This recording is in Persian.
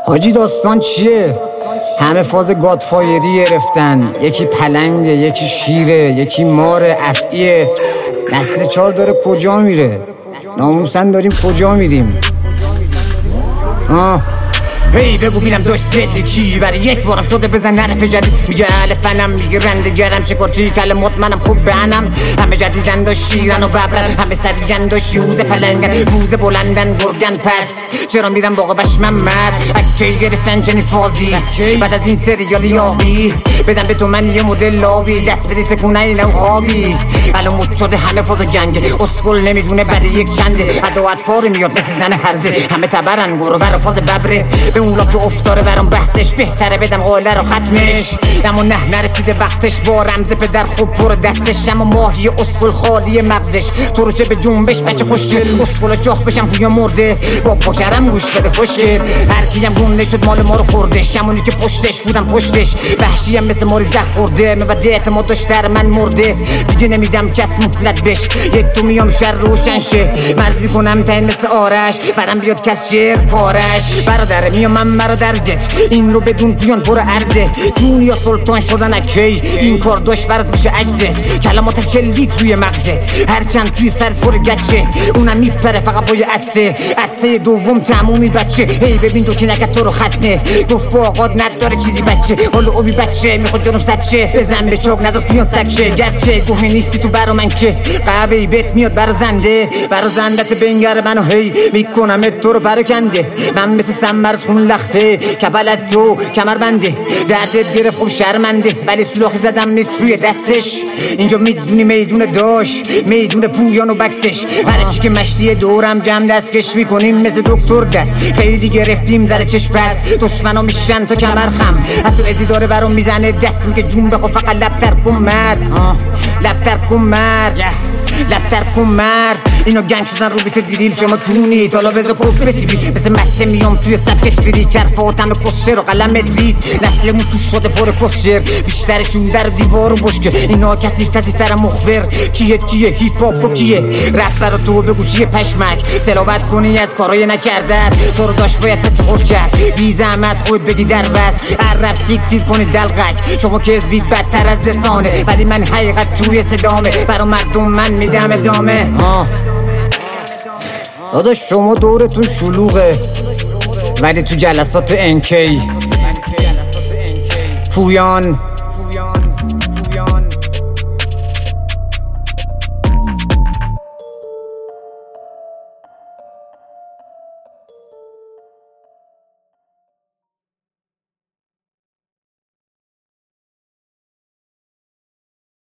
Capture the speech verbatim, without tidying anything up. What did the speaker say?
حاجی داستان چیه؟ همه فاز گادفایری گرفتن، یکی پلنگه، یکی شیره، یکی ماره، افعیه. نسل چار داره کجا میره؟ ناموسن داریم کجا میریم؟ آه هی بگو بینم داشت زدی کی برای یک بارم شده بزن حرف جدید میگه اهل فنم میگه رنده گرم شکرچی کل مطمنم خوب بهنم همه جدیدن داشت شیرن و ببرن همه سریعن داشت یوز پلنگن روز بلندن گرگن پس چرا میرم باقا بش محمد اکی گرفتن چنین فازی بعد از این سریال یابی بدم به تو من یه مدل لابی دست بدی تکونه اینو خوابی الان مد شده همه فاز جنگه اسکل نمیدونه برای یک چنده عدا اطفار میاد مثل زن هرزه همه تبرن گروه برا فاز ببره به اولا که افتاره برام بحثش بهتره بدم قاله رو ختمش اما نه نرسیده وقتش با رمز پدر خوب پر دستش اما ماهی اسکل خالی مغزش تو رو چه به جنبش بچه خوشگل اسکل جاخ بشم پویا مرده با پاکرم گوش بده خوشگل هرکیم گونه شد مال ما رو خوردش همونی که پشتش بودم پشتش وحشیم مثل ماری زخ خورده مبده اعتماد داشت در من مرده دیگه نمیدم کس مهلت بش یک تو میام شر روشن شه مرز میکنم تین مثل آرش برم بیاد کس جر پارش برادر میام من مرا در زد این رو بدون بیان پر عرضه جون یا سلطان شدن اکی این کار داشت برات بشه عجزت کلمات چلی توی مغزت هرچند توی سر پر گچه اونم میپره فقط با یه عدسه عدسه دوم تمومی بچه هی ببین دو که نگه تو رو ختنه گفت با آقاد نداره چیزی بچه حالا اوبی بچه میخواد جنوب سچه بزن به چوک نظر پیان سکشه گرچه گوه نیستی تو برا من که قهوهی بیت میاد برا زنده برا زندت بنگر منو هی میکنم تو رو برکنده من مثل سمرت خون لخته کبلت تو کمر بنده دردت گرفت خوب شرمنده ولی سلاخی زدم نیست روی دستش اینجا میدونی میدون داشت میدون پویان و بکسش هر چی که مشتی دورم جمع دستکش میکنیم مثل دکتر دست خیلی گرفتیم زره چشم پس دشمنا میشن تو کمر خم حتی ازی داره برام میزنه دست میگه جون بخور فقط لب تر کن مرد لب تر کن مرد لب تر کن مرد اینا گنگ شدن رو بیت دیریل شما کونید حالا بذار کوب بسیبی مثل مکته میام توی سبکت فری کرفات همه کسشر و قلمت رید نسلمون توش شده پر کسشر بیشترشون در دیوار و بشکه اینا کسیف کسیفتر مخبر کیه کیه هیپ هاپ و کیه رپ برا تو بگو چیه پشمک تلاوت کنی از کارای نکردن تو رو داشت باید پس خور کرد بی زحمت خود بگی در بس عرب سیک تیر کنی دلقک شما که از بید بدتر از رسانه ولی من حقیقت توی صدامه برا مردم من میدم ادامه داداش شما دورتون شلوغه ولی تو جلسات انکی پویان